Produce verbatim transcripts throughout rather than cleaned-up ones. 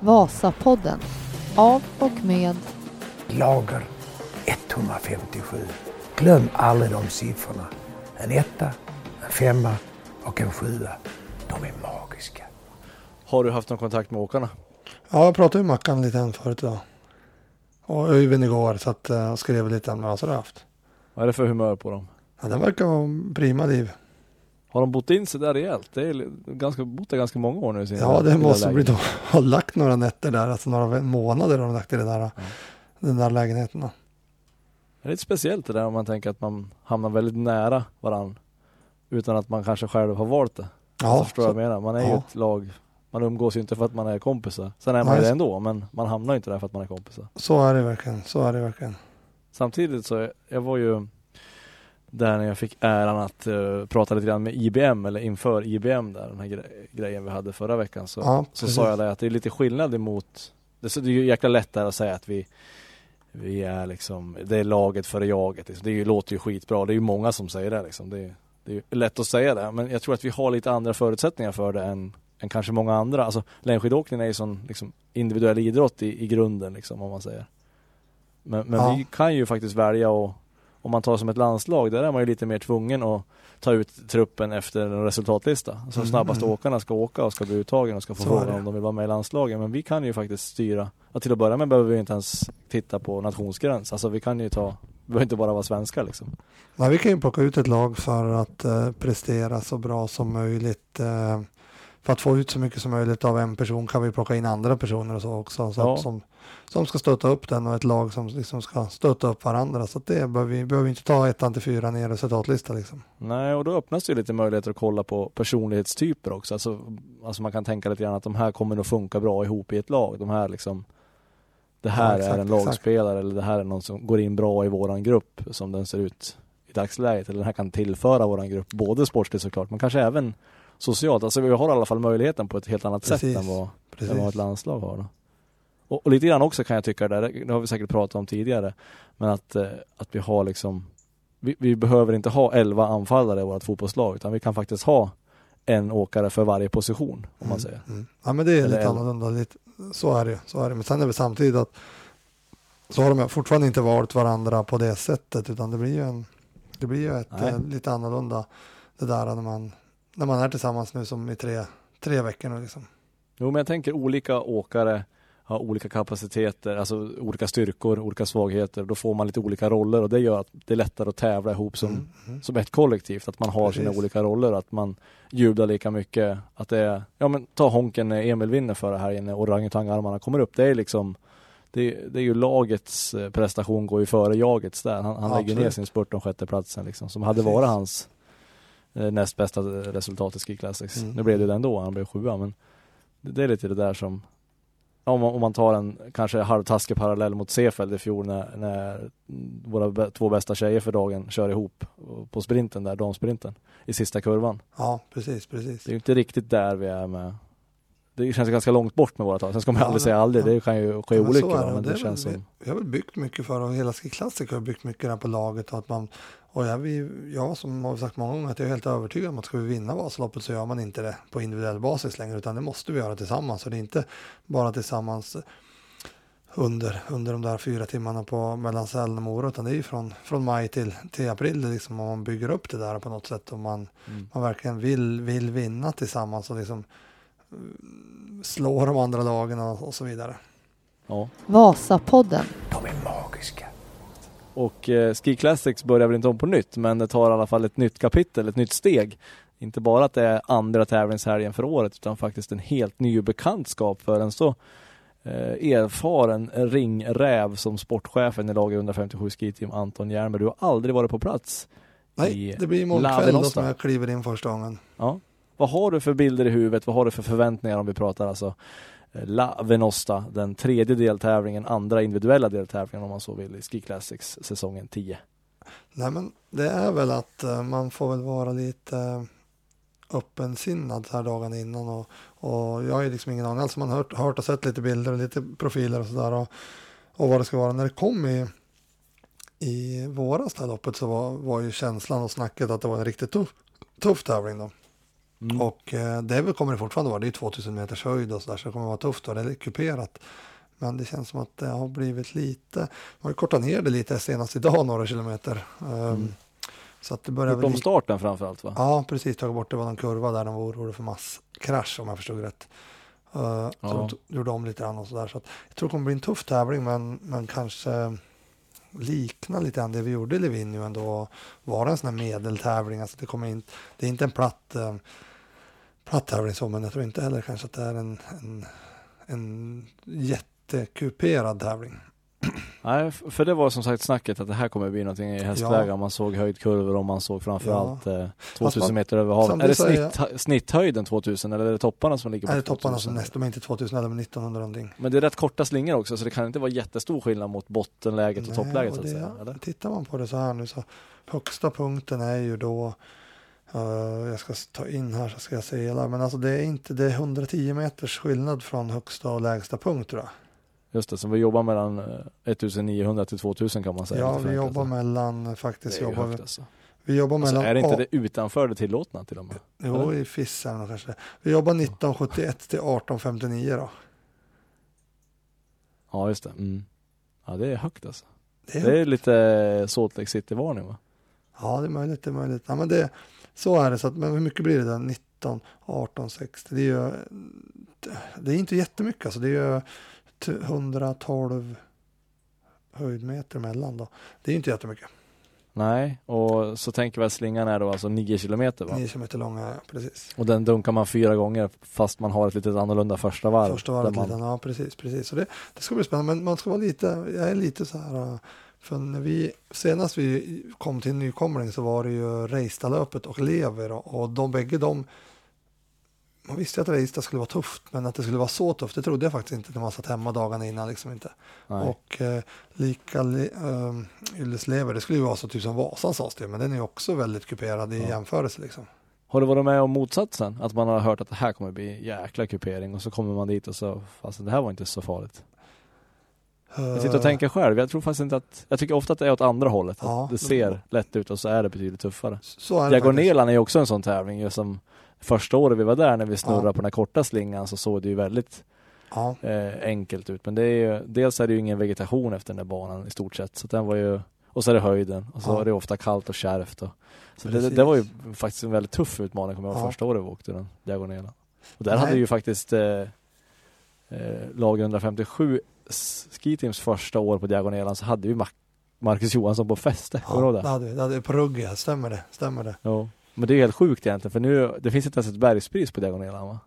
Vasapodden. Av och med Lager etthundrafemtiosju. Glöm aldrig de siffrorna. En etta, en femma och en sjua. De är magiska. Har du haft någon kontakt med åkarna? Ja, jag pratade med Mackan lite än förut idag. Och Öyvind igår, så att jag skrev lite om vad jag har haft. Vad är det för humör på dem? Ja, det verkar vara prima liv. Har de bott in sig där rejält? Det är ganska, bott där ganska många år nu. Ja, det måste bli då. Har lagt några nätter där, alltså några månader har de lagt i det där, mm. den där lägenheten. Det är lite speciellt det där om man tänker att man hamnar väldigt nära varann utan att man kanske själv har valt det. Ja, så förstår så, jag menar. Man är ja. ju ett lag, man umgås ju inte för att man är kompisar. Sen är man ju det ändå, men man hamnar inte där för att man är kompisar. Så är det verkligen, så är det verkligen. Samtidigt så, jag var ju där när jag fick äran att uh, prata lite grann med I B M eller inför I B M där, den här gre- grejen vi hade förra veckan, så, ja, så sa jag det att det är lite skillnad emot, det, det är ju jäkla lätt där att säga att vi vi är liksom, det är laget före jaget liksom. Det är ju, låter ju skitbra, det är ju många som säger det liksom. det, är, det är ju lätt att säga det, men jag tror att vi har lite andra förutsättningar för det än, än kanske många andra. Alltså längdskidåkning är ju sån liksom, individuell idrott i, i grunden liksom, om man säger. Men, men ja. vi kan ju faktiskt välja, och om man tar som ett landslag, där är man ju lite mer tvungen att ta ut truppen efter en resultatlista. Så mm, snabbast mm. åkarna ska åka och ska bli uttagen och ska få fråga om de vill vara med i landslagen. Men vi kan ju faktiskt styra. Och till att börja med behöver vi inte ens titta på nationsgräns. Alltså vi kan ju ta, vi behöver inte bara vara svenskar liksom. Nej, vi kan ju plocka ut ett lag för att eh, prestera så bra som möjligt. Eh, för att få ut så mycket som möjligt av en person kan vi plocka in andra personer och så också. Så ja. att, som, som ska stötta upp den, och ett lag som liksom ska stötta upp varandra. Så att det behöver vi behöver inte ta ettan till fyra ner resultatlista liksom. Nej, och då öppnas det ju lite möjligheter att kolla på personlighetstyper också. Alltså, alltså man kan tänka lite grann att de här kommer att funka bra ihop i ett lag. De här liksom, det här ja, exakt, är en lagspelare exakt. Eller det här är någon som går in bra i våran grupp som den ser ut i dagsläget. Eller den här kan tillföra våran grupp, både sportligt såklart, men kanske även socialt. Alltså vi har i alla fall möjligheten på ett helt annat Precis. sätt än vad, än vad ett landslag har då. Och, och lite grann också kan jag tycka, där, det har vi säkert pratat om tidigare, men att, eh, att vi har liksom, vi, vi behöver inte ha elva anfallare i vårt fotbollslag, utan vi kan faktiskt ha en åkare för varje position, om man säger. Mm, mm. Ja, men det är Eller lite annorlunda, lite, så är det, så är det. Men sen är det samtidigt att så har de fortfarande inte valt varandra på det sättet, utan det blir ju en, det blir ju ett eh, lite annorlunda det där när man när man är tillsammans nu som i tre, tre veckor nu liksom. Jo, men jag tänker olika åkare har olika kapaciteter, alltså olika styrkor, olika svagheter. Då får man lite olika roller, och det gör att det är lättare att tävla ihop som, mm, mm. som ett kollektivt. Att man har Precis. sina olika roller, att man jublar lika mycket. Att det är, ja men ta honken när Emil vinner för det här inne och orangutangarmarna kommer upp. Det är liksom, det, det är ju lagets prestation går ju före jagets där. Han, han lägger ner sin spurt om sjätte platsen liksom, som hade Precis. varit hans näst bästa resultat i Ski Classics. Mm. Nu blev det den då, han blev sjua, men det, det är lite det där som, om man, om man tar en kanske halvtaskig parallell mot Seefeld i fjol när, när våra b- två bästa tjejer för dagen kör ihop på sprinten där, damsprinten, i sista kurvan. Ja, precis, precis. Det är ju inte riktigt där vi är med. Det känns ganska långt bort med våra tag. Sen ska man ja, aldrig säga aldrig. Ja. Det kan ju ske ja, olyckor. Det, men det, det känns väl, som... Vi har väl byggt mycket för, och hela Ski Classic har byggt mycket där på laget. Och att man, och jag, vi, jag som har sagt många gånger att jag är helt övertygad om att ska vi vinna Vasaloppet så gör man inte det på individuell basis längre, utan det måste vi göra tillsammans. Och det är inte bara tillsammans under, under de där fyra timmarna på mellan Sälen och Mora, utan det är ju från, från maj till, till april liksom, om man bygger upp det där på något sätt, och man, mm. man verkligen vill, vill vinna tillsammans och liksom slå de andra lagen och, och så vidare. Ja. Vasapodden. De är magiska. Och eh, Ski Classics börjar väl inte om på nytt, men det tar i alla fall ett nytt kapitel, ett nytt steg. Inte bara att det är andra tävlingshelgen för året, utan faktiskt en helt ny bekantskap för en så eh, erfaren ringräv som sportchefen i lag hundrafemtiosju skiteam Anton Järnberg. Du har aldrig varit på plats. Nej, det blir imorgon kväll då som jag kliver in första gången. Ja. Vad har du för bilder i huvudet? Vad har du för förväntningar om vi pratar alltså La Venosta, den tredje deltävlingen, andra individuella deltävlingen om man så vill, i Ski Classics säsongen tio? Nej, men det är väl att uh, man får väl vara lite uh, öppensinnad här dagen innan, och, och jag har ju liksom ingen aning alls. Man har hört, hört och sett lite bilder och lite profiler och sådär, och, och vad det ska vara. När det kom i, i våras det här loppet så var, var ju känslan och snacket att det var en riktigt tuff, tuff tävling då. Mm. Och eh, det kommer det fortfarande vara. Det är tvåtusen meters höjd och så där, så det kommer vara tufft och det är kuperat. Men det känns som att det har blivit lite, man har kortat ner det lite senast idag, några kilometer. Um, mm. Så att det börjar väl... starten framförallt, va? Ja, precis. Tagit bort, det var en kurva där de var oroliga för masskrasch, om jag förstod rätt. Uh, ja. Så de gjorde om lite grann och sådär. Så att jag tror det kommer bli en tuff tävling, men, men kanske likna lite grann det vi gjorde i Livigno ändå. Vara en sån här medeltävling. Alltså det, kommer in, det är inte en platt, uh, platt tävling så, men jag tror inte heller kanske att det är en, en, en jättekuperad tävling. Nej, för det var som sagt snacket att det här kommer bli någonting i hästvägar. Ja. Man såg höjdkurvor och man såg framförallt ja. eh, tvåtusen man, meter över havet. Är det snitt, säga, snitthöjden tvåtusen eller är det topparna som ligger på tvåtusen? Är det topparna som nästan, inte tvåtusen eller nittonhundra någonting. Men det är rätt korta slingor också, så det kan inte vara jättestor skillnad mot bottenläget och Nej, toppläget. Och så att säga, eller? Tittar man på det så här nu, så högsta punkten är ju då uh, jag ska ta in här så ska jag säga, men alltså det är inte, det är hundratio meters skillnad från högsta och lägsta punkt, tror jag. Just det, så vi jobbar mellan ettusenniohundra till tvåtusen kan man säga. Ja, vi jobbar mellan, faktiskt jobbar högt, alltså. vi jobbar mellan... Alltså, är det inte det utanför det tillåtna till och med? Jo, eller? I Fissen kanske. Vi jobbar nitton sjuttioett till arton femtionio då. Ja, just det. Mm. Ja, det är högt alltså. Det är, det är lite Salt Lake City-varning, va? Ja, det är möjligt, det är möjligt. Ja, men det, så är det. Så att, men hur mycket blir det där? nitton, arton, sextio. Det är ju... Det är inte jättemycket, alltså. Det är ju hundratolv höjdmeter mellan då. Det är inte jättemycket. Nej, och så tänker vi att slingan är då alltså nio kilometer, va? nio kilometer långa, ja, precis. Och den dunkar man fyra gånger fast man har ett lite annorlunda första varv. Första varvet man... lite, ja precis, precis. Så det, det ska bli spännande, men man ska vara lite, jag är lite så här, för när vi, senast vi kom till nykomling så var det ju Reistadlöpet och Lever och, och de bägge de, man visste att Reistad skulle vara tufft, men att det skulle vara så tufft, det trodde jag faktiskt inte när man satt hemma dagarna innan liksom inte. Nej. Och eh, lika eh, Ylleslever, det skulle ju vara så typ som Vasan sades det, men den är ju också väldigt kuperad i ja. jämförelse liksom. Har du varit med om motsatsen? Att man har hört att det här kommer bli jäkla kupering och så kommer man dit och så, fast det här var inte så farligt. Uh, jag sitter och tänker själv, jag tror faktiskt inte att, jag tycker ofta att det är åt andra hållet, ja, att det ser det, lätt ut och så är det betydligt tuffare. Diagonelan är ju också en sån tävling, just som första året vi var där när vi snurrade ja. på den här korta slingan så såg det ju väldigt ja. eh, enkelt ut. Men det är ju, dels är det ju ingen vegetation efter den där banan i stort sett. Så den var ju, och så är det höjden. Och så ja. är det ofta kallt och kärvt. Och, så det, det var ju faktiskt en väldigt tuff utmaning, kommer jag ihåg, ja. första året vi åkte den diagonalen. Och där Nej. hade ju faktiskt eh, eh, lag hundrafemtiosju skiteams första år på diagonalen, så hade vi Mar- Marcus Johansson på fäste. Ja, det hade vi. Det hade vi på rugg, stämmer det. Stämmer det. Ja. Men det är helt sjukt egentligen, för nu, det finns inte ens ett bergspris på diagonalen, va?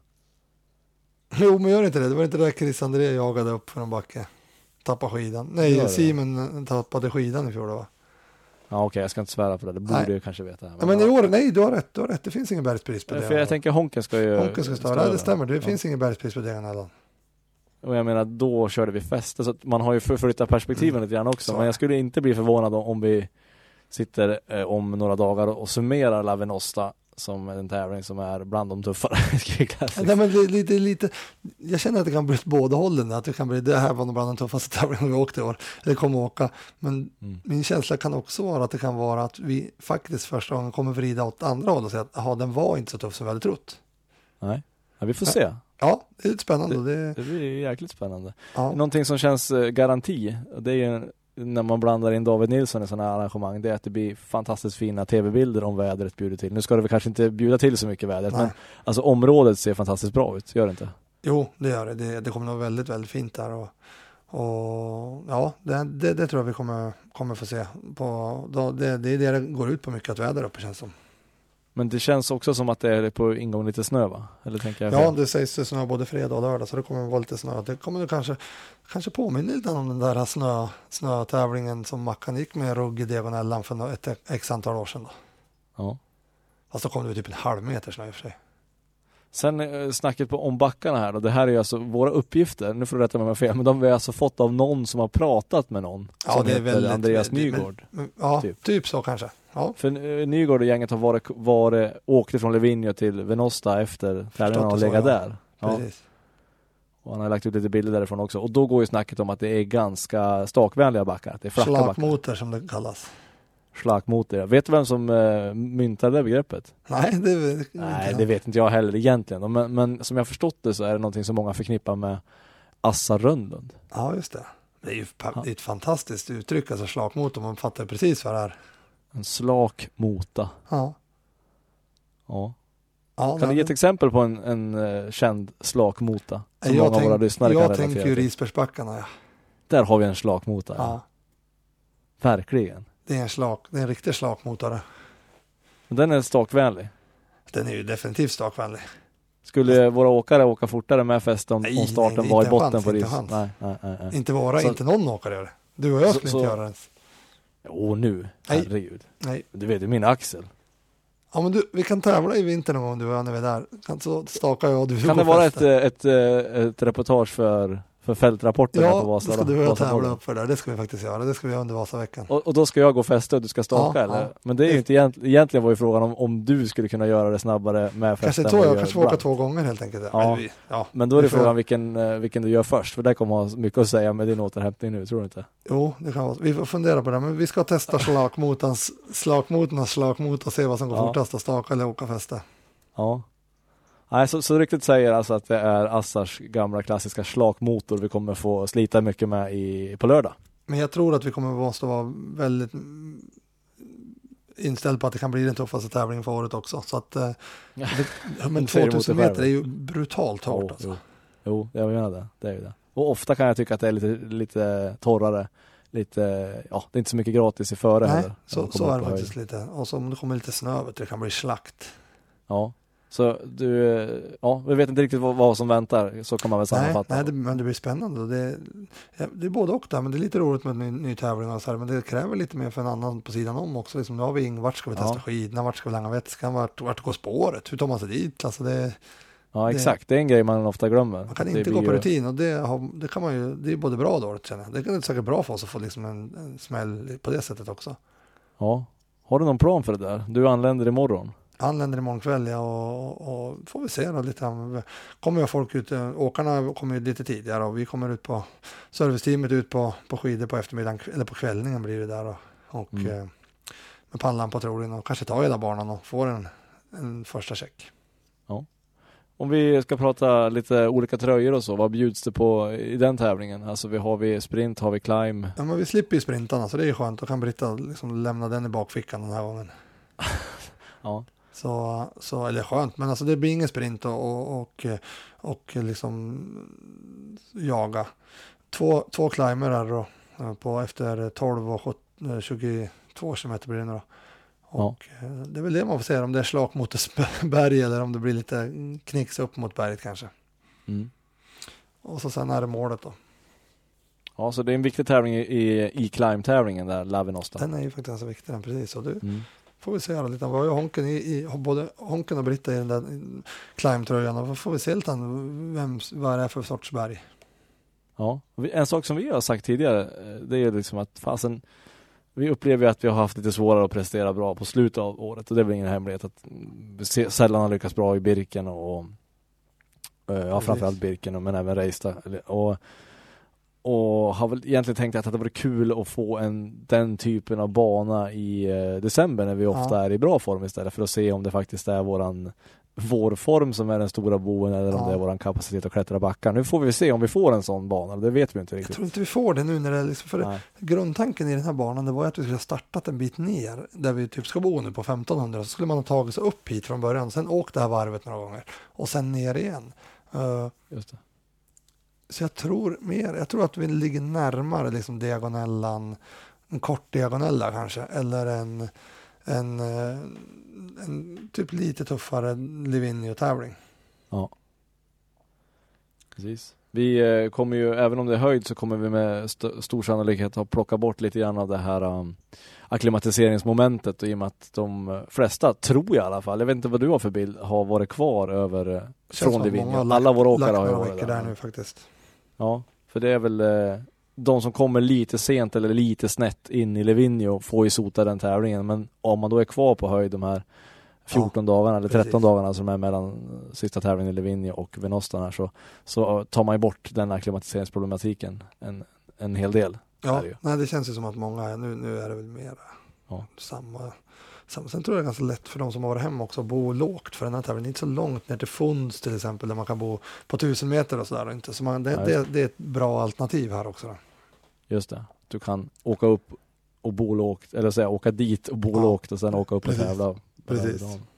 Jo, men gör inte det. Det var inte det Chris André jagade upp för en backe. Tappade skidan. Nej, Simon tappade skidan i fjol, va? Ja, okej, okay, jag ska inte svära på det. Det borde nej. jag kanske veta. Men, ja, men i år, nej, du har rätt. Du har rätt. Det finns ingen bergspris på det. För jag tänker Honken ska ju... Honken ska stå. Nej, det stämmer. Det ja. finns ingen bergspris på diagonalen. Och jag menar, då körde vi fäste. Så att man har ju förflyttat perspektiven mm. lite grann också. Så. Men jag skulle inte bli förvånad om vi sitter eh, om några dagar och summerar La Venosta som en tävling som är bland de tuffare. Nej, men lite, lite, jag känner att det kan bli båda hållen. Att det kan bli, det här var nog bland de tuffaste tävlingarna vi åkte i år. Eller kommer åka. Men mm. min känsla kan också vara att det kan vara att vi faktiskt första gången kommer vrida åt andra håll och säga att aha, den var inte så tuff som vi hade trott. Nej, ja, vi får se. Ja, det är lite spännande. Det, det... det blir jäkligt spännande. Ja. Någonting som känns eh, garanti, det är ju när man blandar in David Nilsson i sådana här arrangemang, det är att det blir fantastiskt fina tv-bilder om vädret bjuder till. Nu ska det väl kanske inte bjuda till så mycket väder, men alltså området ser fantastiskt bra ut, gör det inte? Jo, det gör det. Det, det kommer nog väldigt, väldigt fint där och, och ja, det, det, det tror jag vi kommer, kommer få se. På, då, det, det är det det går ut på mycket, att väder uppe känns som. Men det känns också som att det är på ingång lite snö, va? Eller tänker jag ja, det sägs det snö både fredag och lördag, så det kommer vara lite snö. Det kommer kanske, kanske påminna lite om den där snö, snötävlingen som Mackan gick med rugg i diagonellan för ett x antal år sedan. Då. Ja. Fast då kom det typ en halv meter snö i och för sig. Sen eh, snacket på om backarna här då. Det här är ju alltså våra uppgifter. Nu får du rätta mig om jag fel. Men de har vi alltså fått av någon som har pratat med någon. Ja, som det är heter väldigt, Andreas Nygård. Men, ja, typ. typ så kanske. Ja. För eh, Nygård och gänget har varit, varit, åkte från Livigno till Venosta efter tävlingen och lägga där. Ja. Precis. Och han har lagt ut lite bilder därifrån också. Och då går ju snacket om att det är ganska stakvänliga backar. Det är flacka backar. Slakmotor som det kallas. Slakmotor. Vet du vem som äh, myntade det begreppet? Nej, det vet Nej, inte. det vet inte jag heller egentligen. Men, men som jag förstått det så är det någonting som många förknippar med Assa Rönnlund. Ja, just det. Det är ju det är ett fantastiskt uttryck, alltså slakmotor. Man fattar precis vad det är. En slak mota. Ja. Ja. Ja, kan du ge ett exempel på en, en uh, känd slakmota som jag många tänk, av våra lyssnare jag kan relatera tänker ju till? Risbergsbackarna, ja. Där har vi en slakmota. Ja. Ja. Verkligen. Det är en slak, det är en riktig slakmotor. Den är stakvänlig. Den är ju definitivt stakvänlig. Skulle våra åkare åka fortare med fäst om, Nej, om starten nej, var i inte botten chans, på inte ris? chans. Nej, nej, nej, nej. Inte våra, Så- inte någon åkare gör det. Du och jag Så- skulle så- inte göra det ens. Jo, nu. Nej. Herregud. Nej. Du vet ju min axel. Ja, men du, vi kan tävla i vinter någon gång du och jag när vi är där. Kan så stakar jag och du. Kan på det vara ett, fäste. ett, ett, ett reportage för, för fältrapporterna på Ja, då Vasa? ska du och jag Vasapodden? tävla upp för det. Det ska vi faktiskt göra. Det ska vi göra under Vasaveckan. Och, och då ska jag gå fäste och du ska staka, Ja, eller? ja. Men det är ju Det- inte egent, egentligen var ju frågan om, om du skulle kunna göra det snabbare med fäste. Kanske än två, vad jag du kanske gör får åka ibland. två gånger helt enkelt. Ja. Men vi, ja. Men då är det Vi får- frågan vilken, eh, vilken du gör först. För det kommer ha mycket att säga med din återhämtning nu, tror du inte? Jo, det kan vara. Vi får fundera på det. Men vi ska testa slakmotorns slakmotorns slakmotor och se vad som går Ja. fortast att staka eller åka fäste. Ja. Nej, så, så riktigt säger alltså att det är Assars gamla klassiska slakmotor vi kommer få slita mycket med i, på lördag. Men jag tror att vi kommer måste vara väldigt mm, inställd på att det kan bli den tuffaste tävlingen för året också. Så att eh, det, men Du säger emot tvåtusen dig själv. meter är ju brutalt hårt. Jo, Alltså. jo. jo, jag menar det. Det är ju det. Och ofta kan jag tycka att det är lite, lite torrare. Lite, ja, det är inte så mycket gratis i före Nej, heller. när så, man så kommer är upp det på faktiskt lite. Och så om det kommer lite snö, vet du, det kan bli slakt. Ja, så du, ja, vi vet inte riktigt vad, vad som väntar, så kan man väl Nej, sammanfatta. nej det, men det blir spännande. Och det, ja, det är både och där, men det är lite roligt med en ny, ny tävling och så här, men det kräver lite mer för en annan på sidan om också. Liksom, nu har vi ing, vart ska vi testa Ja. skidorna, vart ska vi langa vätskan, vart, vart går spåret, hur tar man sig dit? Alltså det, Ja, exakt. Det är en grej man ofta glömmer. man kan Det inte blir gå på ju- rutin och det, har, det kan man ju, det är både bra och dåligt känner jag. Det kan det säkert bra för oss att få liksom en, en smäll på det sättet också. Ja. Har du någon plan för det där? Du anländer imorgon. Anländer imorgon kväll ja, och, och får vi se då lite. grann. Kommer ju folk ut, åkarna kommer ju lite tidigare och vi kommer ut på serviceteamet ut på, på skidor på eftermiddagen eller på kvällningen blir det där och, och Mm. eh, med pannlampa troligen och kanske tar hela banan och får en, en första check. Om vi ska prata lite olika tröjor och så, vad bjuds det på i den tävlingen? Alltså vi har vi sprint, har vi climb. Ja, men vi slipper ju sprintarna så det är ju skönt. Då kan Britta liksom lämna den i bakfickan den här gången. Ja. Så, så, eller skönt, men alltså det blir ingen sprint och, och, och, och liksom jaga. Två, två climber då, på efter tolv och sjutton, tjugotvå kilometer blir det nu då. Och ja. Det är väl det man får se om det är slak mot berg eller om det blir lite knicks upp mot berget kanske. Mm. Och så sen är det målet då. Ja, så det är en viktig tävling i, i climb-tävlingen där, Lavenosta. Den är ju faktiskt ganska viktig den, precis. Och du, Mm. får vi se lite. Vad har Honken i, i både Honken och Britta i den där climb-tröjan och får vi se lite vem, vad det är för sorts berg. Ja, Vi- en sak som vi har sagt tidigare, eh, det är liksom att fasen, vi upplever ju att vi har haft lite svårare att prestera bra på slutet av året och det är väl ingen hemlighet att vi se- sällan har lyckats bra i Birken och, och eh, ja, Precis. framförallt Birken och, men även Reista eller- och och har väl egentligen tänkt att det vore kul att få en, den typen av bana i eh, december när vi ofta Ja. är i bra form istället för att se om det faktiskt är våran vår form som är den stora boven eller om Ja. det är våran kapacitet att klättra backar. Nu får vi se om vi får en sån bana, det vet vi inte Jag riktigt. tror inte vi får det nu när det är liksom, för Nej. grundtanken i den här banan det var att vi skulle ha startat en bit ner där vi typ ska bo nu på femtonhundra så skulle man ha tagit sig upp hit från början sen åkt det här varvet några gånger och sen ner igen. Uh, Just det. så jag tror mer, jag tror att vi ligger närmare liksom diagonellan, en kort diagonella kanske eller en, en, eh, en typ lite tuffare Livigno-tävling. Ja. Precis. Vi eh, kommer ju, även om det är höjd så kommer vi med st- stor sannolikhet att plocka bort lite grann av det här um, akklimatiseringsmomentet och i och med att de flesta, tror jag i alla fall, jag vet inte vad du har för bild, har varit kvar över eh, Känns som från att Livigno. många har Alla lagt- våra åkare lagt har ju några varit veckor där. där nu faktiskt. Ja, för det är väl eh, de som kommer lite sent eller lite snett in i Livigno får ju sota den tävlingen, men om man då är kvar på höjd de här fjorton dagarna eller tretton precis. dagarna som är mellan sista tävlingen i Livigno och Venostan här så, så tar man ju bort den här klimatiseringsproblematiken en, en hel del. Ja, är det ju. nej, det känns ju som att många, nu, nu är det väl mer Ja. Samma, samma. Sen tror jag det är ganska lätt för de som har varit hemma också att bo lågt för den här tävlingen. Det är inte så långt ner till Funds till exempel där man kan bo på tusen meter och sådär. Så man, det, ja, det, det är ett bra alternativ här också. Då. Just det. Du kan åka upp och bo lågt, eller säga åka dit och bo ja. lågt och sen åka upp och tävla. Precis.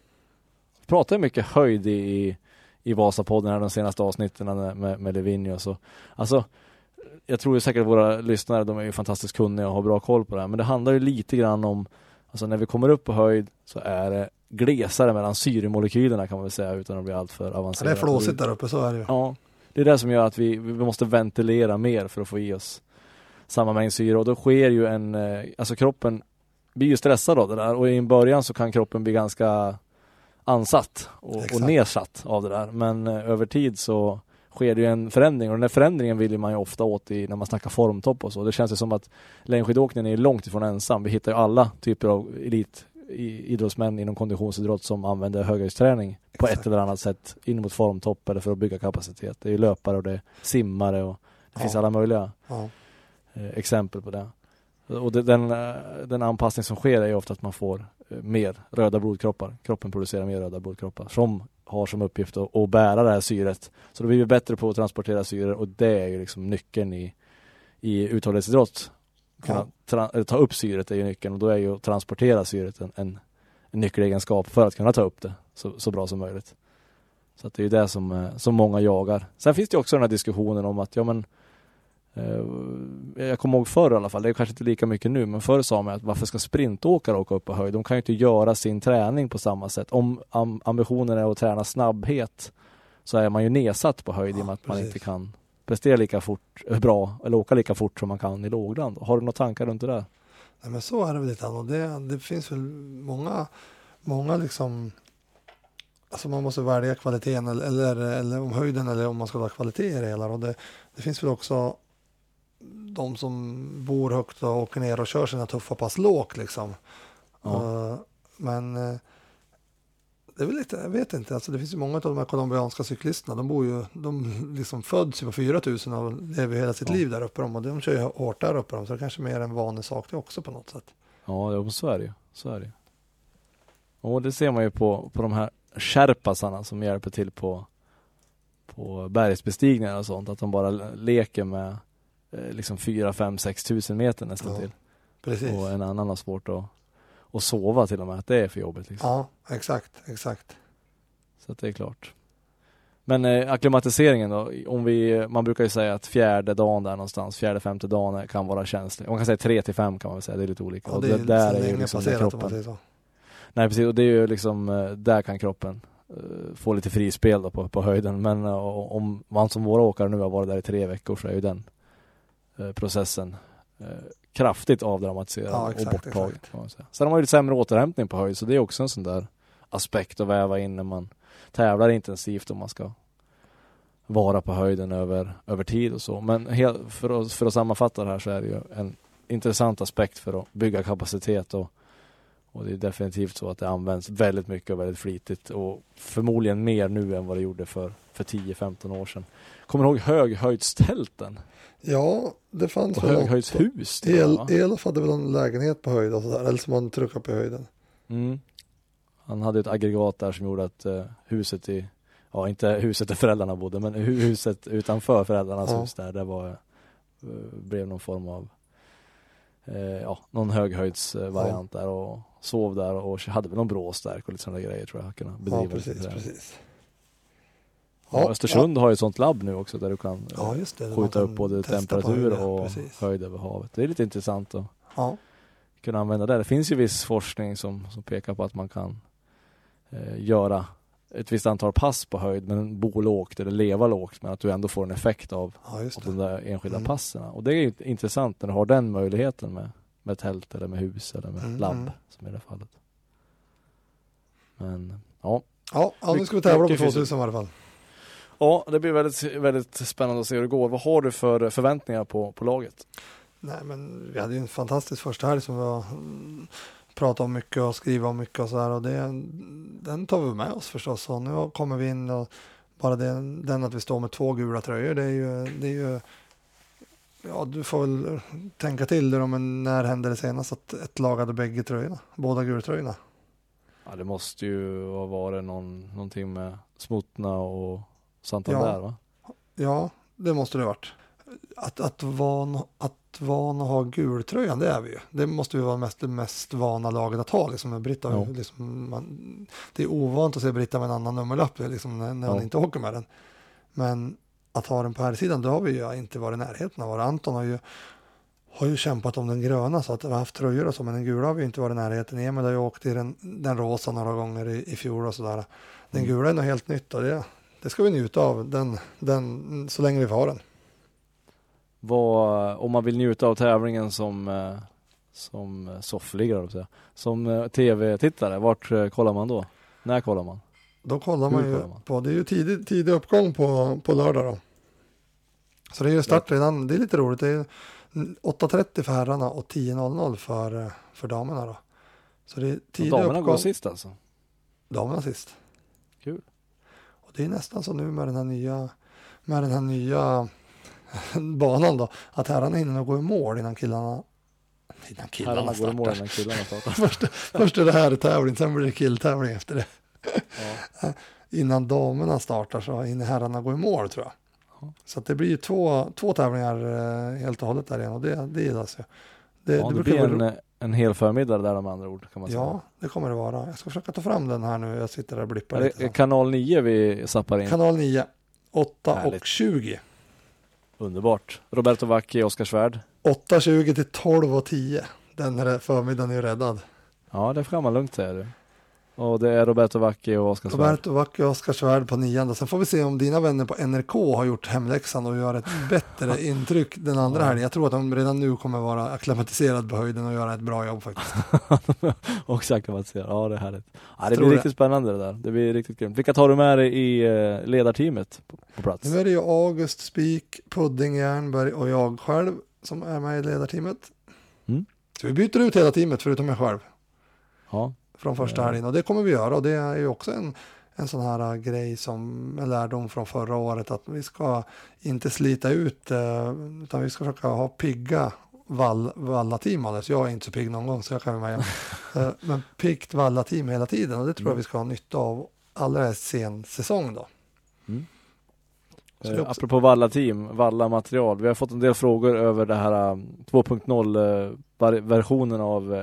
Vi pratar mycket höjd i, i Vasapodden här de senaste avsnitten med, med Livigno. Så. Alltså, jag tror ju säkert att våra lyssnare, de är ju fantastiskt kunniga och har bra koll på det här. Men det handlar ju lite grann om, alltså när vi kommer upp på höjd så är det glesare mellan syremolekylerna kan man väl säga utan att bli allt för avancerat. Ja, det är flåsigt där uppe, så är det ju. Ja, det är det som gör att vi, vi måste ventilera mer för att få i oss samma mängd syre. Och då sker ju en, alltså kroppen blir ju stressad av det där. Och i början så kan kroppen bli ganska ansatt och, och nedsatt av det där. Men eh, över tid så sker det ju en förändring. Och den här förändringen vill man ju ofta åt i, när man snackar formtopp och så. Det känns ju som att längdskidåkningen är långt ifrån ensam. Vi hittar ju alla typer av elit idrottsmän inom konditionsidrott som använder höghöjdsträning på ett eller annat sätt in mot formtopp eller för att bygga kapacitet. Det är ju löpare och det är simmare och det ja. finns alla möjliga ja. eh, exempel på det. Och det, den, den anpassning som sker är ju ofta att man får eh, mer röda blodkroppar. Kroppen producerar mer röda blodkroppar som har som uppgift att, att bära det här syret. Så då blir vi bättre på att transportera syre och det är ju liksom nyckeln i, i uthållighetsidrott. Kunna ja. tra- ta upp syret är ju nyckeln och då är ju att transportera syret en, en, en nyckelegenskap för att kunna ta upp det så, så bra som möjligt. Så att det är ju det som, som många jagar. Sen finns det också den här diskussionen om att ja men eh, jag kommer ihåg förr i alla fall, det är kanske inte lika mycket nu, men förr sa man att varför ska sprintåkare åka upp på höjd? De kan ju inte göra sin träning på samma sätt. Om am- ambitionen är att träna snabbhet så är man ju nedsatt på höjd ja, i och med att precis. man inte kan prestera lika fort, bra eller åka lika fort som man kan i lågland. Har du några tankar runt det där? Nej, men så är det väl lite. Och det, det finns väl många, många liksom, alltså man måste välja kvaliteten eller, eller, eller om höjden eller om man ska ha kvalitet i det hela. Och det, det finns väl också de som bor högt och åker ner och kör sina tuffa pass lågt liksom. Ja. Uh, men uh, det är väl lite, jag vet inte, alltså det finns ju många av de här colombianska cyklisterna, de bor ju, de liksom föds ju på fyra tusen och lever hela sitt ja. liv där uppe och de kör ju hårt där uppe, så det är kanske mer en vanlig sak det också på något sätt. Ja, det är så är det ju, så är det. Och det ser man ju på, på de här kärpasarna som hjälper till på, på bergsbestigningar och sånt, att de bara leker med eh, liksom fyra, fem, sex tusen meter nästan ja. till. Precis. Och en annan har svårt att och sova till och med, att det är för jobbigt. Liksom. Ja, exakt, exakt. Så att det är klart. Men eh, akklimatiseringen då, om vi, man brukar ju säga att fjärde dagen där någonstans, fjärde, femte dagen kan vara känslig. Man kan säga tre till fem kan man väl säga, det är lite olika. Ja, det är, och det, där är ju liksom passerat, kroppen. om man säger så. Nej, precis, och det är ju liksom, där kan kroppen uh, få lite frispel då på, på höjden. Men uh, om man som våra åkare nu har varit där i tre veckor så är ju den uh, processen uh, kraftigt avdramatiserad ja, exakt, och borttaget. Kan man säga. Sen har man ju lite sämre återhämtning på höjd, så det är också en sån där aspekt att väva in när man tävlar intensivt om man ska vara på höjden över, över tid och så. Men hel, för, att, för att sammanfatta det här så är det ju en intressant aspekt för att bygga kapacitet och, och det är definitivt så att det används väldigt mycket och väldigt flitigt och förmodligen mer nu än vad det gjorde för, för tio femton år sedan. Kommer du ihåg höghöjdstälten? Ja, det fanns och höghöjdshus. El, Elof hade väl en lägenhet på höjd och sådär, eller som man tryckade på höjden. Mm. Han hade ett aggregat där som gjorde att uh, huset i, ja inte huset där föräldrarna bodde, men huset utanför föräldrarnas ja. hus där, det var, uh, blev någon form av uh, ja, någon höghöjdsvariant ja. där och sov där och hade väl någon bråstärk och lite sådana grejer tror jag kunna bedriva. Ja, precis, precis. Ja, Östersund ja. har ju ett sånt labb nu också där du kan ja, just det, skjuta upp både temperatur höjden, och precis. höjd över havet. Det är lite intressant att ja. kunna använda det. Det finns ju viss forskning som, som pekar på att man kan eh, göra ett visst antal pass på höjd men bo lågt eller leva lågt, men att du ändå får en effekt av, ja, av de där enskilda mm. passerna. Och det är ju intressant när du har den möjligheten med, med tält eller med hus eller med mm. labb som i det fallet. Men ja. Ja, ja nu ska vi tävla på tvåtusen i alla fall. Ja, det blir väldigt, väldigt spännande att se hur det går. Vad har du för förväntningar på, på laget? Nej, men vi hade ju en fantastisk första här som vi har pratat om mycket och skrivit om mycket och så här. Och det, den tar vi med oss förstås. Och nu kommer vi in och bara den, den att vi står med två gula tröjor, det är ju, det är ju Ja, du får väl tänka till det, men när hände det senast att ett lag hade bägge tröjorna? Båda gultröjorna? Ja, det måste ju ha varit någon, någonting med Smutna och Santander, ja. va? Ja, det måste det ha varit. Att, att, van, att van att ha gultröjan, det är vi ju. Det måste ju vara mest, det mest vana laget att ha. Liksom, Britta, ja. liksom, man, det är ovant att se Britta med en annan nummerlapp liksom, när, när ja. hon inte åker med den. Men att ha den på här sidan, då har vi ju inte varit i närheten av. Anton har ju, har ju kämpat om den gröna, så att vi har haft tröjor och så, men den gula har vi inte varit i närheten. Emil har ju åkt i den, den rosa några gånger i, i fjol och sådär. Den mm. gula är nog helt nytt och det, det ska vi njuta av den, den, så länge vi har den. Vad, om man vill njuta av tävlingen som, som soffliggare, som tv-tittare, vart kollar man då? När kollar man? Då kollar man ju man? på, det är ju tidig, tidig uppgång på, på lördag då. Så det är ju start redan, det är lite roligt. Det är åtta trettio för herrarna och tio noll noll för, för damerna då. Så det är tidig damerna uppgång. går sist alltså? Damerna sist. Kul. Och det är nästan så nu med den här nya, med den här nya banan då, att herrarna hinner gå i mål innan killarna innan killarna herrarna startar. Går i mål innan killarna startar. först, först är det här tävling, sen blir det killtävling efter det. Ja. Innan damerna startar så hinner herrarna gå i mål, tror jag. Ja. Så att det blir ju två, två tävlingar eh, helt och hållet där igen, och det, det gillas ju. Det, ja, det, det blir en, vara... en hel förmiddag där med andra ord, kan man säga. Ja, det kommer det vara. Jag ska försöka ta fram den här nu. Jag sitter där och blippar lite. Är kanal nio vi zappar in? Kanal nio, åtta och tjugo. Underbart. Roberto Vacchi, Oskar Svärd. åtta tjugo till tolv och tio. Den här förmiddagen är ju räddad. Ja, det får man lugnt säga du. Och det är Roberto Vacchi och Oskar Svärd. Roberto Vacchi och Oskar Svärd på nian. Sen får vi se om dina vänner på N R K har gjort hemläxan och gör ett bättre intryck den andra här. Jag tror att de redan nu kommer vara akklimatiserad på höjden och göra ett bra jobb faktiskt. Också akklimatiserad. Ja, det är härligt. Ja, det blir riktigt det. spännande det där. Det blir riktigt grymt. Vilka tar du med dig i ledarteamet på, på plats? Nu är det ju August Spik, Pudding Jernberg och jag själv som är med i ledarteamet. Mm. Så vi byter ut hela teamet förutom jag själv. Ja. Från första helgen, och det kommer vi göra, och det är ju också en, en sån här uh, grej som en lärdom från förra året, att vi ska inte slita ut uh, utan vi ska försöka ha pigga vall, valla-team. Alltså jag är inte så pigg någon gång, så jag kan vara med. uh, men piggt valla-team hela tiden, och det tror mm. jag vi ska ha nytta av allra sen säsong då. Mm. Uh, apropå valla-team, valla-material, vi har fått en del frågor över det här uh, två punkt noll-versionen uh, av uh,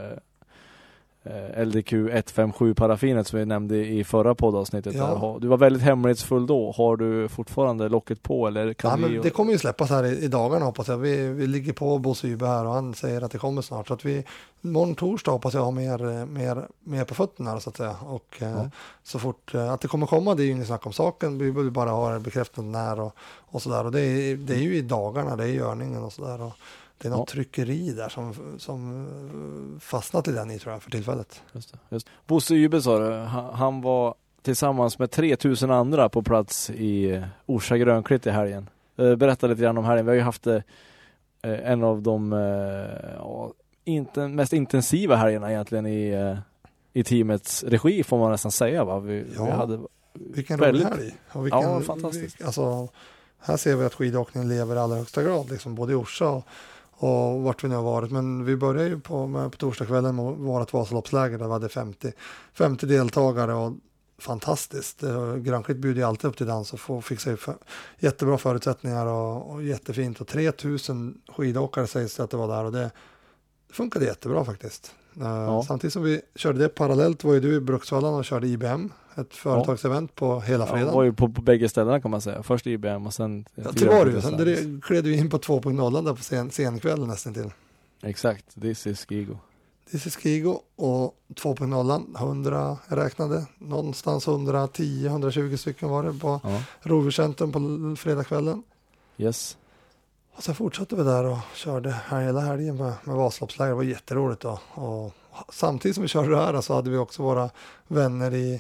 L D Q ett fem sju paraffinet som vi nämnde i förra poddavsnittet. Ja. Du var väldigt hemlighetsfull då. Har du fortfarande locket på? Eller kan ja, vi... men det kommer ju släppas här i, i dagarna, hoppas jag. Vi, vi ligger på Bosse Ybe här och han säger att det kommer snart. Så att vi, morgon torsdag hoppas jag ha mer, mer, mer på fötterna så att säga. Och ja. eh, så fort eh, att det kommer komma, det är ju inget snack om saken. Vi vill bara ha det bekräftat när och, och sådär. Och det är, det är ju i dagarna, det är görningen och sådär. Och det är något ja. tryckeri där som, som fastnat i den i, tror jag, för tillfället. Just det, just. Bosse Ybe sa du, han var tillsammans med tre tusen andra på plats i Orsa Grönklitt i helgen. Berätta lite grann om helgen. Vi har ju haft eh, en av de eh, inte, mest intensiva helgerna egentligen i, eh, i teamets regi, får man nästan säga. Va? Vi, ja, vi hade vilken väldigt... rolig helg. Och vilken, ja, fantastiskt. Vi, alltså, här ser vi att skidåkningen lever i allra högsta grad, liksom, både i Orsa och och vart vi nu har varit. Men vi började ju på, med, på torsdagskvällen med vårt Vasaloppsläger där vi hade femtio, femtio deltagare, och fantastiskt. Grönklitt bjuder ju alltid upp till dans och får, fick sig för, jättebra förutsättningar och, och jättefint. Och tre tusen skidåkare sägs det att det var där, och det, det funkade jättebra faktiskt. Ja. Uh, samtidigt som vi körde det parallellt var ju du i Bruksvallan och körde I B M, ett företagsevent ja. på hela fredagen. Ja, var ju på, på bägge ställena kan man säga. Först I B M och sen... Ja, det var det ju. Sen det gled du in på två punkt noll där på sen, senkvällen nästan till. Exakt, this is Skigo. This is Skigo, och två punkt noll, hundra räknade. Någonstans hundratio hundratjugo stycken var det på ja. Rovdjurscentrum på fredagskvällen. Yes. Och sen fortsatte vi där och körde här hela helgen med, med Vasaloppsläger. Det var jätteroligt då. Och samtidigt som vi körde det här så hade vi också våra vänner i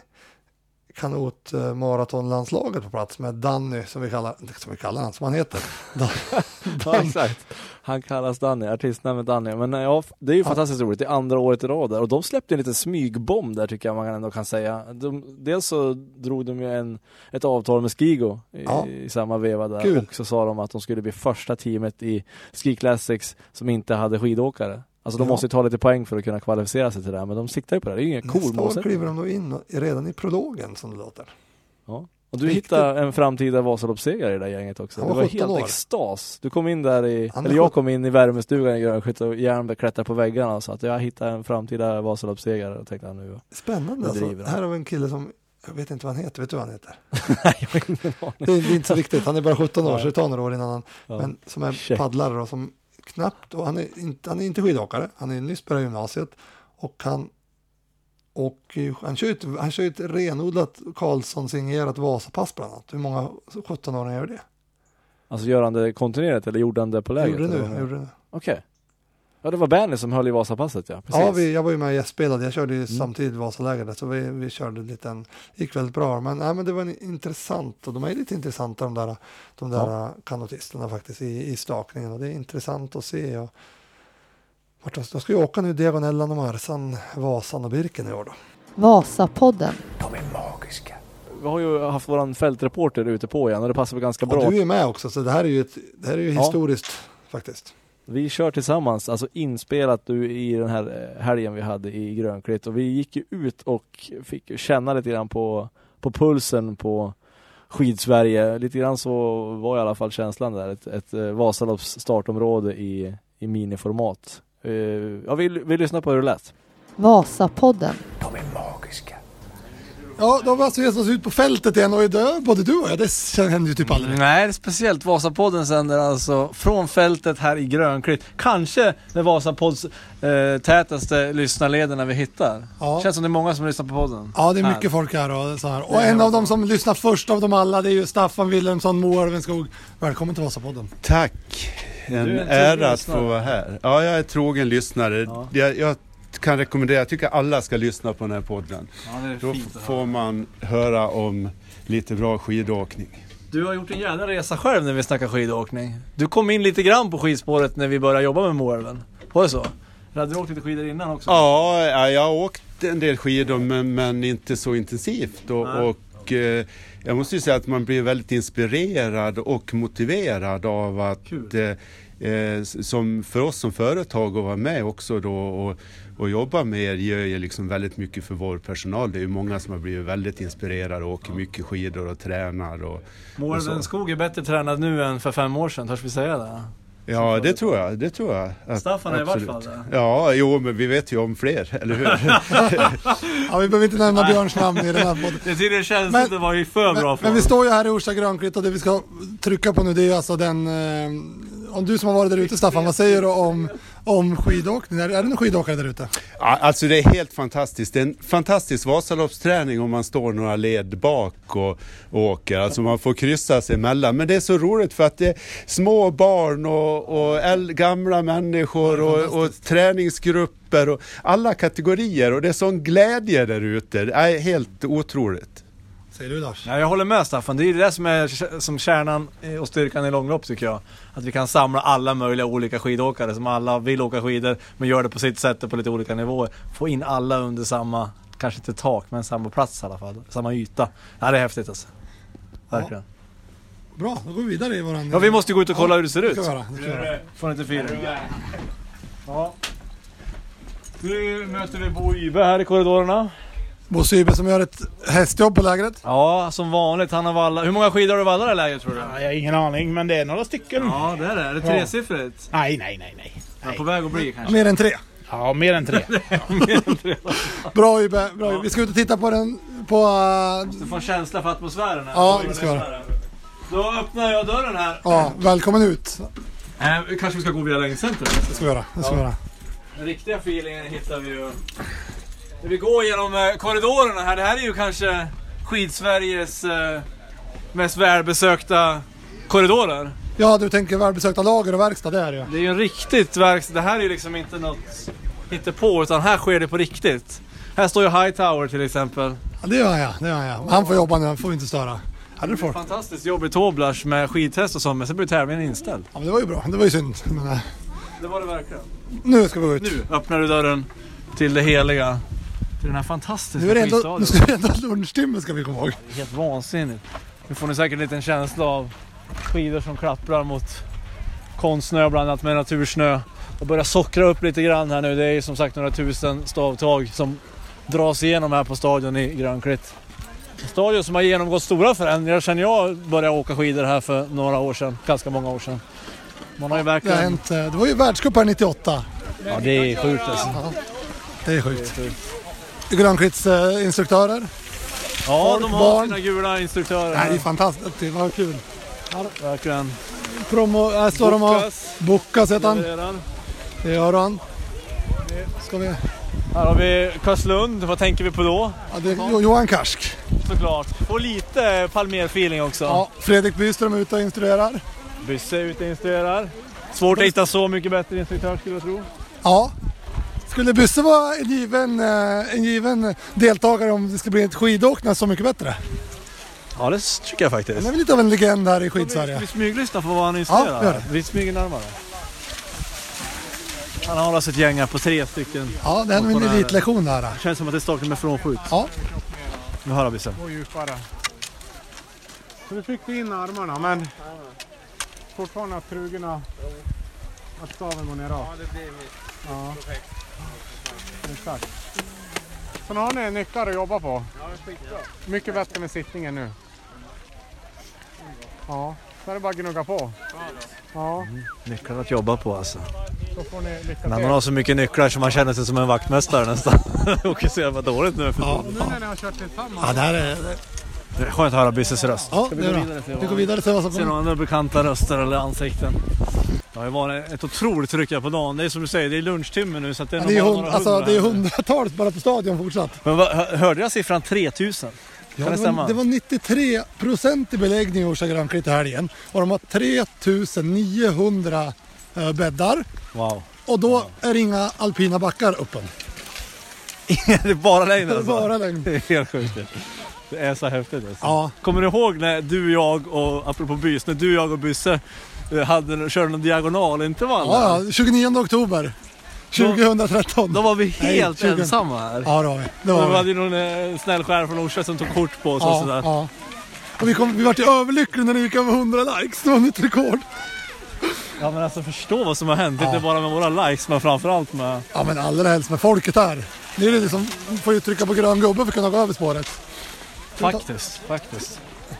kanotmaratonlandslaget på plats med Danny, som vi kallar, som vi kallar han, som han heter. Dan, ja, exakt. Han kallas Danny, artistnamnet Danny. Men ja, det är ju ja. fantastiskt roligt. Det är andra året i rad där. Och de släppte en liten smygbomb där, tycker jag man ändå kan säga. De, dels så drog de ju en, ett avtal med Skigo i, ja. i samma veva där. Kul. Och så sa de att de skulle bli första teamet i Ski Classics som inte hade skidåkare. Alltså de ja. måste ju ta lite poäng för att kunna kvalificera sig till det här. Men de siktar ju på det. Det är ju ingen cool målsättning. Nästa år kliver de då in redan i prologen, som det låter. Ja. Och du hittade en framtida Vasaloppssegrare i det där gänget också. Det var helt år. extas. Du kom in där i, eller jag kom in i värmestugan i Grönskytt och järnbeklättrade på väggarna och sa att jag hittade en framtida Vasaloppssegrare och tänkte nu. Spännande alltså. Här har vi en kille som, jag vet inte vad han heter, vet du vad han heter? Nej, jag vet inte vad det, är, det är inte så viktigt, han är bara sjutton år så det tar några år innan han, ja. men som är Check. paddlare och som knappt, och han är inte, han är inte skidåkare, han är nyss börjat gymnasiet och han Och han kör ett, han kör ett renodlat Karlsson-signerat Vasapass bland annat. Hur många sjutton-åringar gör det? Alltså gör han det kontinuerligt eller gjorde han det på läget? Gjorde det nu, gjorde det. Okej. Okay. Ja, det var Bernie som höll i Vasapasset, ja. Precis. Ja, vi, jag var ju med och gästspelade. Jag körde ju mm. samtidigt Vasaläger, så vi, vi körde lite en, gick väldigt bra. Men, nej, men det var en intressant, och de är lite intressanta de där, de där ja. kanotisterna faktiskt i, i stakningen. Och det är intressant att se. Och, de ska ju åka nu Diagonellan och Marsan, Vasan och Birken i år då. Vasapodden. De är magiska. Vi har ju haft våran fältreporter ute på igen och det passar väl ganska bra. Och du är med också, så det här är ju, ett, det här är ju ja. historiskt faktiskt. Vi kör tillsammans, alltså inspelat du i den här helgen vi hade i Grönklitt. Och vi gick ju ut och fick känna lite grann på, på pulsen på Skidsverige. Lite grann så var i alla fall känslan där. Ett, ett Vasalopps startområde i, i miniformat. Uh, ja, vi, vi lyssnar på hur det lät. Vasapodden. De är magiska. Ja, de var alltså gett oss ut på fältet igen och idag, både du och jag, det händer ju typ aldrig. Nej, det är speciellt. Vasapodden sänder alltså från fältet här i Grönklitt. Kanske den Vasapods eh, tätaste lyssnarlederna vi hittar. Ja. Känns som det är många som lyssnar på podden. Ja, det är mycket här. folk här och så här. Och en av dem som lyssnar först av dem alla, det är ju Staffan Wilhelmsson, Moelvenskog. Välkommen till Vasapodden. Tack. En, en ära att få vara här. Ja, jag är trogen lyssnare. Ja. Jag, jag kan rekommendera, jag tycker alla ska lyssna på den här podden. Ja, det är Då fint får man höra om lite bra skidåkning. Du har gjort en jävla resa själv när vi snackar skidåkning. Du kom in lite grann på skidspåret när vi började jobba med Moelven. Var det så? Hade du åkt lite skidor innan också? Ja, jag har åkt en del skidor men, men inte så intensivt. Och, och eh, jag måste ju säga att man blir väldigt inspirerad och motiverad av att eh, som för oss som företag att vara med också då och, och jobba med er gör ju liksom väldigt mycket för vår personal. Det är ju många som har blivit väldigt inspirerade och åker mycket skidor och tränar. Och, Moelvenskog är bättre tränad nu än för fem år sedan, törs vi säga det? Ja, det tror jag, det tror jag. Att, Staffan är absolut. I vart fall det. Ja, jo, men vi vet ju om fler, eller hur? Ja, vi behöver inte nämna Björns namn i den här podden. Det tyder känns men, det var ju för men, bra för Men vi står ju här i Orsa Grönklitt och det vi ska trycka på nu, det är ju alltså den... Eh, om du som har varit där ute, Staffan, vad säger du om, om skidåkning? Är, är det någon skidåkare där ute? Ja, alltså det är helt fantastiskt. Det är en fantastisk Vasaloppsträning om man står några led bak och, och åker. Alltså man får kryssa sig emellan. Men det är så roligt för att det är små barn och, och äl, gamla människor och, och träningsgrupper och alla kategorier. Och det är sån glädje där ute. Det är helt otroligt. Säger du, Lars? Ja, jag håller med, Staffan. Det är det som är som kärnan och styrkan i långlopp, tycker jag. Att vi kan samla alla möjliga olika skidåkare som alla vill åka skidor men gör det på sitt sätt och på lite olika nivåer. Få in alla under samma, kanske inte tak, men samma plats i alla fall. Samma yta. Ja, det är häftigt alltså. Verkligen. Ja. Bra, då går vi vidare i våran... Ja, vi måste gå ut och kolla ja, hur det ser ut. Det ska vara, det ska vara. Får inte fira. Ja. Nu möter vi Bo Ybe här i korridorerna. Bo Sybe som gör ett hästjobb på lägret. Ja, som vanligt. Han har vallat. Hur många skidor har du vallat i lägret, tror du? Ja, jag har ingen aning, men det är några stycken. Ja, det är det. Är det tresiffrigt? Ja. Nej, nej, nej, nej. Men på väg att bli kanske. Ja, mer än tre. Ja, mer än tre. Ja, mer än tre. Bra, Ybe. Bra. Ja. Vi ska ut och titta på den. På, uh... Du får en känsla för atmosfären här. Ja, det ska vara. Då öppnar jag dörren här. Ja, välkommen ut. Äh, kanske vi ska gå via längdcentret. Det ska vi göra. Det ska vi göra. Den riktiga feelingen hittar vi ju... Vi går genom eh, korridorerna här. Det här är ju kanske Skidsveriges eh, mest välbesökta korridorer. Ja, du tänker välbesökta lager och verkstad, det är det ju. Det är ju en riktigt verkstad. Det här är ju liksom inte något hittepå, utan här sker det på riktigt. Här står ju Hightower till exempel. Ja, det gör jag, det gör jag. Han får jobba nu, han får inte störa. Hade du fått? Fantastiskt jobb i Toblach med skidtest och så, men sen blev tävlingen inställd. Ja, men det var ju bra. Det var ju synd. Men, det var det verkligen. Nu ska vi gå ut. Nu öppnar du dörren till det heliga. Till den här fantastiska nu är det ändå, skidstadion. nu ska vi ändå lunchtimme, ska vi komma ihåg. Det är helt vansinnigt. Nu får ni säkert en liten känsla av skidor som klapprar mot konstsnö blandat med natursnö. Och börjar sockra upp lite grann här nu. Det är som sagt några tusen stavtag som dras igenom här på stadion i Grönklitt. En stadion som har genomgått stora förändringar sedan jag började åka skidor här för några år sedan. Ganska många år sedan. Man har ju verkligen... det, har hänt, det var ju världscup här nittioåtta. Ja, det är sjukt alltså. Ja, det är sjukt. Grönklitts eh, instruktörer. Ja, Folk, de har barn. sina gula instruktörer. Nej, det är fantastiskt. Det var kul. Verkligen. Promo, här står de och Bokas heter han. Levererar. Det gör han. Ska vi... Här har vi Karlslund. Vad tänker vi på då? Ja, det är Johan Karsk. Såklart. Får lite Palmer-feeling också. Ja, Fredrik Byström ute och instruerar. Bysse ute och instruerar. Svårt att hitta så mycket bättre instruktör skulle jag tro. Ja. Skulle Bysse vara en given, en given deltagare om det ska bli ett skidåkning så mycket bättre? Ja, det tycker jag faktiskt. Han är väl lite av en legend här i Skidsverige. Vi smyglyssnar på vad han instruerar. Ja, här. Vi smyger närmare. Han har alltså ett gäng här på tre stycken. Ja, det är nog en elitlektion där. Det känns som att det startar med frånskjut. Ja. Nu hör vi sen. Och djupare. Så vi tryckte in armarna, men fortfarande att trugorna, att staven går ner rakt. Ja, det blir mitt ja. Projekt. Exakt. Så nu har ni nycklar att jobba på. Ja, det är skitbra. Mycket bättre med sittningen nu. Ja, så är det bara att gnugga på. Ja. Mm. Nycklar att jobba på alltså. Då får ni lycka till. Men man har så mycket nycklar som man känner sig som en vaktmästare nästan. Och så jävla dåligt nu. För Ja, nu när ni har kört tillsammans. ja, det här är... det är skönt att höra Bysses röst. Ja, Ska vi det är gå bra. vidare till Vi vad- går vidare till vad som Se kommer. några andra bekanta röster eller ansikten. Det har ju varit ett otroligt tryck här på dagen. Det är som du säger, det är lunchtimme nu. Så att det är, Ja, det är, nog bara hund, några alltså, hundra det är här. hundratals bara på stadion fortsatt. Men vad, hör- hörde jag siffran tre tusen? Ja, Kan det det, stämma? var, det var nittiotre procent i beläggning i Orsa Grönklitt i helgen. Och de har tre tusen niohundra äh, bäddar. Wow. Och då är det inga alpina backar uppe. Det är bara längd Det är alltså. bara längd. Det är helt sjukt. Det är så häftigt alltså. Ja. Kommer du ihåg när du, jag och, apropå Bys, när du, jag och Bysse hade, körde någon diagonalintervall? Ja, ja, tjugonionde oktober tjugohundratretton. Då var vi helt Nej, tjugo. ensamma här. Ja, det var vi. Det Och var vi vi. hade ju någon eh, snäll skär från Orsa som tog kort på oss och Ja, sådär. ja. Och vi, kom, vi var till överlyckliga när det gick över hundra likes. Det var nytt rekord. Ja, men alltså förstå vad som har hänt. Ja. Inte bara med våra likes, men framförallt med... Ja, men allra helst med folket här. Det är det liksom, man får ju trycka på grön gubbe för att kunna gå över spåret. Faktiskt, faktiskt.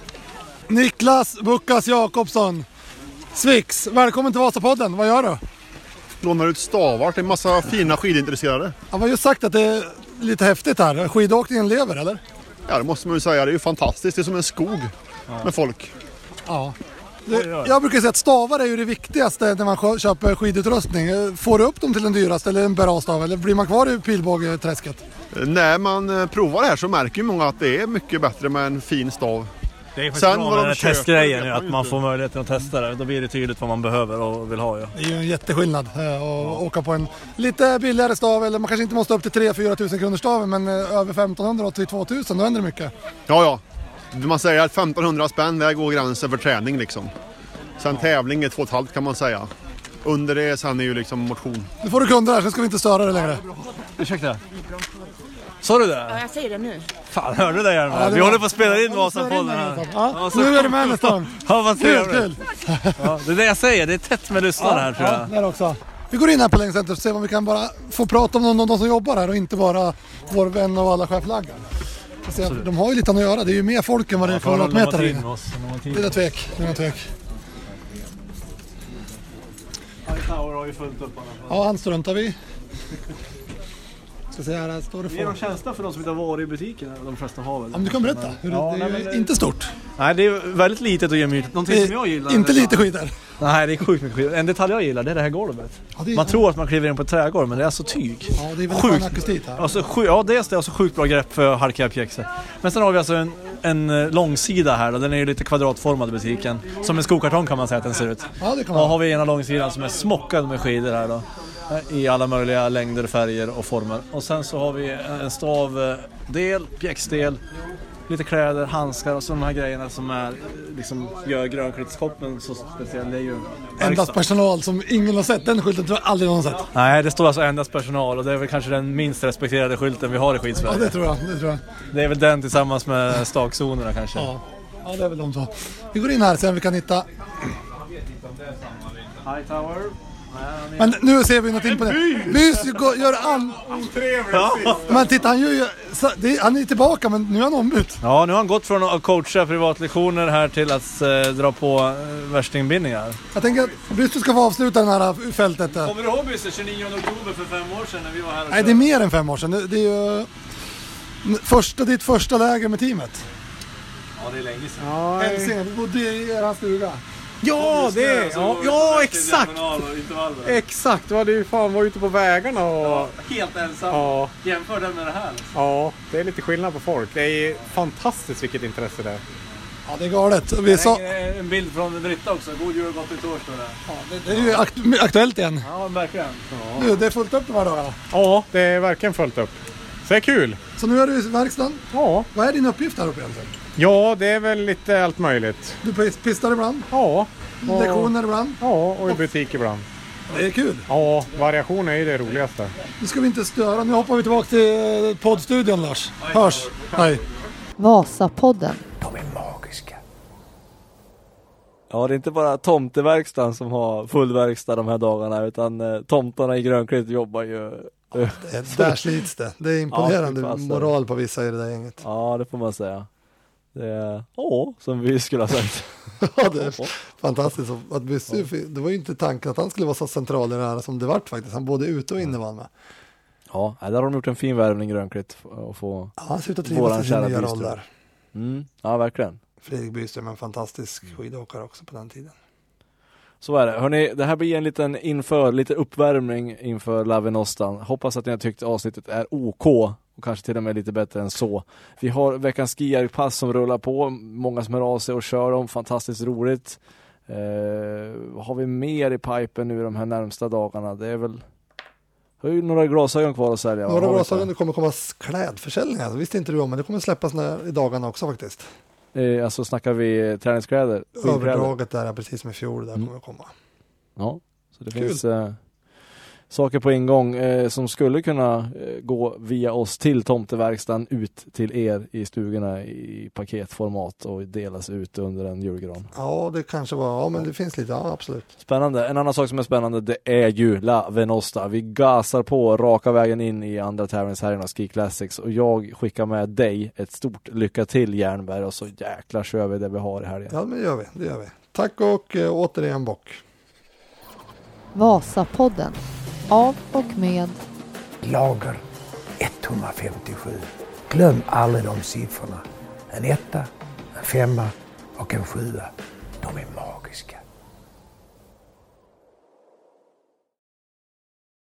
Niklas Buckas Jakobsson, Svix, välkommen till Vasapodden. Vad gör du? Lånar ut stavar till en massa fina skidintresserade. Jag har just sagt att det är lite häftigt här. Skidåkningen lever, eller? Ja, det måste man ju säga. Det är ju fantastiskt. Det är som en skog med folk. Ja. Det, jag brukar säga att stavar är ju det viktigaste när man skö- köper skidutrustning. Får du upp dem till den dyraste eller en bra stav? Eller blir man kvar i pilbågeträsket? När man eh, provar det här så märker ju många att det är mycket bättre med en fin stav. Det är faktiskt Sen bra vad med de den här köper, testgrejen, vet ju, man att ju man inte. får möjligheten att testa det. Då blir det tydligt vad man behöver och vill ha. Ja. Det är ju en jätteskillnad eh, att åka på en lite billigare stav. Eller man kanske inte måste upp till tre till fyra tusen kronor staven, men eh, över femtonhundra till tvåtusen, då händer det mycket. Ja, ja. Man säger att femtonhundra spänn, där går gränsen för träning liksom. Sen tävling är två och ett halvt kan man säga. Under det sen är ju liksom motion. Nu får du kunder här, så ska vi inte störa dig längre. Ursäkta. Sa du det? Ja, jag säger det nu. Fan, hörde du det Hjalmar? Ja, det Vi var- håller på att spela in Ja, Vasapodden spela in här. den, ja. Ja, så- Nu är det med nästan. Ja, vad Kul, trevligt. kul. Ja, det är det jag säger, det är tätt med lyssnare här tror Ja, jag. där också. Vi går in här på Längdcenter och ser om vi kan bara få prata om någon, någon som jobbar här och inte bara vår vän och alla cheflaggar. De har ju lite att göra, det är ju mer folk än vad det är kvadratmeter här inne. Det är det tvek, det är det tvek. Tower har ju fullt upp i alla fall. Ja, han struntar vi. Ska se här, här står det Det är någon folk. känsla för de som inte har varit i butiken. De flesta har väl. Ja, men du kan berätta, hur det, Ja, det är nej, ju men- inte stort. Nej, det är väldigt litet och gemytligt. Någonting Det som jag gillar. är inte lite skidor. Nej, det är sjukt mycket skit. En detalj jag gillar, det är det här golvet. Ja, det är, Man tror att man kliver in på ett trägolv, men det är alltså tyg. ja, det är väldigt Sjukt. skön akustik här. Alltså, sju, ja, dels det är alltså sjukt bra grepp för halkiga pjäxor. Men sen har vi alltså en, en eh, långsida här. Då. Den är ju lite kvadratformad i butiken. Som en skokartong kan man säga att den ser ut. Ja, det kan Och man. har vi ena långsidan som är smockad med skidor här då. I alla möjliga längder, färger och former. Och sen så har vi en stavdel, pjäxdel, lite kläder, handskar och så de här grejerna som är, liksom, gör Grönklittskoppen så speciell. Det är ju endast personal som ingen har sett. Den skylten tror jag aldrig någon har sett. Nej, det står alltså endast personal och det är väl kanske den minst respekterade skylten vi har i Skidsverige. Ja, det tror jag. Det, tror jag. Det är väl den tillsammans med stakzonerna kanske. Ja. Ja, det är väl de två. Vi går in här och ser om vi kan hitta... High Tower. Men nu ser vi något imponerande. Bys gör an... Ja. Men titta, han, gör ju, han är tillbaka, men nu är han ombytt. Ja, nu har han gått från att coacha privatlektioner här till att eh, dra på eh, värstingbindningar. Jag tänker att Bys ska få avsluta det här fältet. Kommer du ihåg Bys tjugonionde oktober för fem år sedan när vi var här? Nej, det är mer än fem år sedan. Det, det är ju första, ditt första läger med teamet. Ja, det är länge sedan. Ja, Hälsingen, vi bodde i er stuga. ja det är... Ja, ja exakt! Exakt, vad du fan var ute på vägarna och... Ja, helt ensam. Ja. Jämför den med det här. Liksom. Ja, det är lite skillnad på folk. Det är fantastiskt vilket intresse det är. Ja, det är galet. Vi det sa... är en bild från Britta också. God jul och gott nytt år står det. Ja, det, det är ju akt- aktuellt igen. Ja, verkligen. Ja. Nu, det är fullt upp de här dagarna. Ja, det är verkligen fullt upp. Så det är kul. Så nu är du i verkstaden. Ja. Vad är din uppgift här uppe egentligen? Ja, det är väl lite allt möjligt. Du pistar ibland? Ja. Och, lektioner ibland? Ja, och i butik ibland. Det är kul. Ja, variation är ju det roligaste. Nu ska vi inte störa. Nu hoppar vi tillbaka till poddstudion, Lars. Hörs. Hej. Vasapodden. De är magiska. Ja, det är inte bara tomteverkstan som har full verkstad de här dagarna, utan eh, tomtarna i Grönklitt jobbar ju... Ja, det är, där slits det. Det är imponerande ja, moral på vissa i det där gänget. Ja, det får man säga. Det är... Åh, som vi skulle ha sagt. Ja, det är fantastiskt. Att Byssy, det var ju inte tanken att han skulle vara så central i det här som det vart faktiskt. Han både ute och inne var med. Ja, där har de gjort en fin värvning i Grönklitt och få ja, han ser ut att trivas i sin nya roll där. Mm, ja, verkligen. Fredrik Byström är en fantastisk skidåkare också på den tiden. Så är det. Hörrni, det här blir en liten inför, lite uppvärmning inför La Venostan. Hoppas att ni har tyckt avsnittet är OK och kanske till och med lite bättre än så. Vi har veckans skiarpass som rullar på. Många som hör av sig och kör dem. Fantastiskt roligt. Eh, har vi mer i pipen nu de här närmsta dagarna? Det är väl... Har ju några glasögon kvar att sälja. Några glasögon, det kommer komma klädförsäljningar. Det visste inte du om, men det kommer släppas när, i dagarna också faktiskt. Eh, alltså snackar vi träningskläder? Överdraget där är precis som i fjol, där mm. kommer komma. Ja, så det Kul. finns eh, saker på ingång eh, som skulle kunna eh, gå via oss till tomteverkstan ut till er i stugorna i paketformat och delas ut under en julgran. Ja, det kanske var, ja men det finns lite, ja absolut. Spännande. En annan sak som är spännande, det är ju La Venosta. Vi gasar på raka vägen in i andra tävlingshelgen av Ski Classics och jag skickar med dig ett stort lycka till Järnberg och så jäkla kör vi det vi har i helgen. Ja, men det gör vi, det gör vi. Tack och äh, återigen bock. Vasapodden. Av och med Lager etthundrafemtiosju. Glöm aldrig de siffrorna. En etta, en femma och en sjua. De är magiska.